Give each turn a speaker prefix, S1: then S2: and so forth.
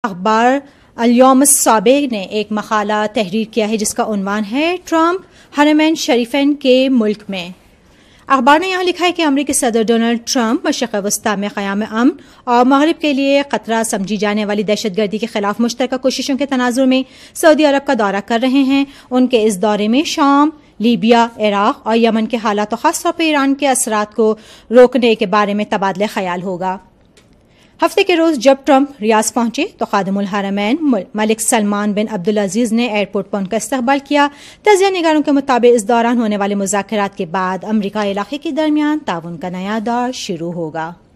S1: अखबार अल-यौम साबिक ने एक मकाला तहरीर किया है जिसका उन्वान है ट्रंप हरमैन शरीफैन के मुल्क में। अखबार ने यहाँ लिखा है कि अमरीकी सदर डोनाल्ड ट्रंप मशरिक़ वस्ता में क़याम अमन और मगरिब के लिए खतरा समझी जाने वाली दहशतगर्दी के खिलाफ मुश्तरका कोशिशों के तनाजुर में सऊदी अरब का दौरा कर रहे हैं। उनके इस दौरे में शाम, लीबिया, इराक और यमन के हालात और खासतौर पर ईरान के असरात को रोकने के बारे में तबादला ख्याल होगा। हफ्ते के रोज जब ट्रंप रियाद पहुंचे तो खादिमुल हरमैन मलिक सलमान बिन अब्दुल अजीज ने एयरपोर्ट पर उनका इस्तकबाल किया। तजिया निगारों के मुताबिक इस दौरान होने वाले मुज़ाकरात के बाद अमरीका इलाके के दरमियान ताउन का नया दौर शुरू होगा।